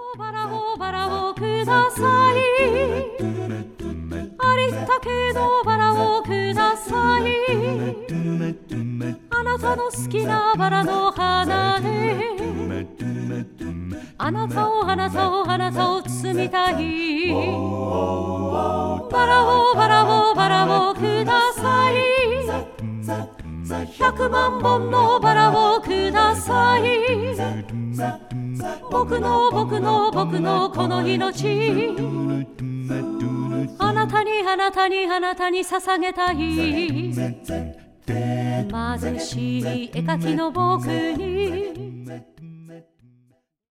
バラをバラをください。ありったけのバラをください。あなたの好きなバラの花であなたをあなたをあなたを包みたい。バラをバラをバラをください。100万本のバラをください。僕の僕の僕のこの命あなたにあなたにあなたに捧げたい。貧しい絵描きの僕に